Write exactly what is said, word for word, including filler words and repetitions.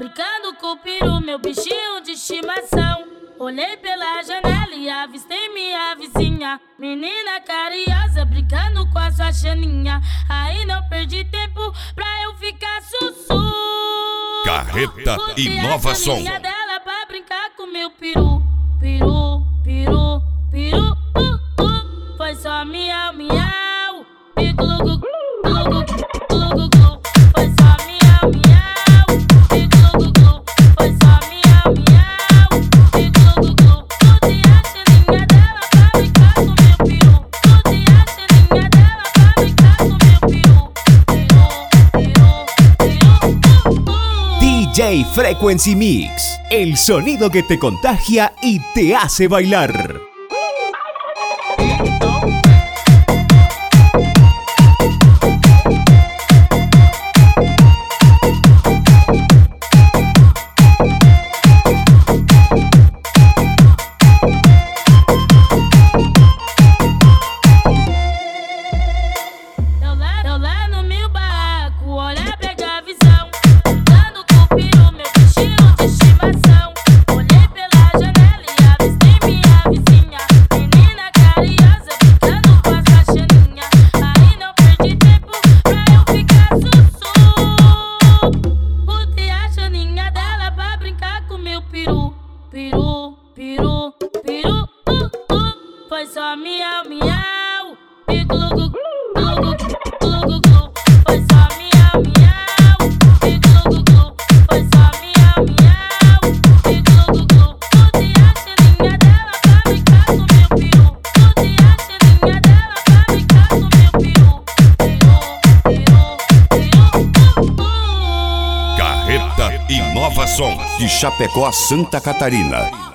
brincando com o peru, meu bichinho de estimação. Olhei pela janela e avistei minha vizinha, menina carinhosa, brincando com a sua chaninha. Aí não perdi tempo pra eu ficar sussu. Carreta Inova Som. A dela pra brincar com meu peru, peru, peru, peru, uh, uh. Foi só miau, miau, e glu, glu, glu, glu, glu, glu, glu. Foi só miau, miau, e glu, glu, glu. Foi só miau, miau, e glu, glu, glu. Tudo e a chaninha dela pra brincar com meu peru. Tudo e a chaninha dela pra brincar com meu peru, peru, peru, peru, uh, uh. D J Frequency Mix, el sonido que te contagia y te hace bailar. Eu lá no meu barraco, olha, pega a visão. Brincando com o peru, meu bichinho de estimação. Olhei pela janela e avistei minha vizinha, menina carinhosa, brincando com a sua chaninha. Aí não perdi tempo pra eu ficar sussu. Botei a chaninha dela pra brincar com meu peru, peru, peru, peru, uh, uh. Foi só miau, miau, e glu, glu, glu, glu, glu, glu, glu. Foi só miau, miau, e glu, glu, glu. Foi só miau, miau, e glu, glu, glu. Tudo e a chaninha dela pra brincar com meu peru. Tudo e a chaninha dela pra brincar com meu peru, peru, peru, peru, uh, uh. Carreta Inova Som, De Chapecó, Santa Catarina.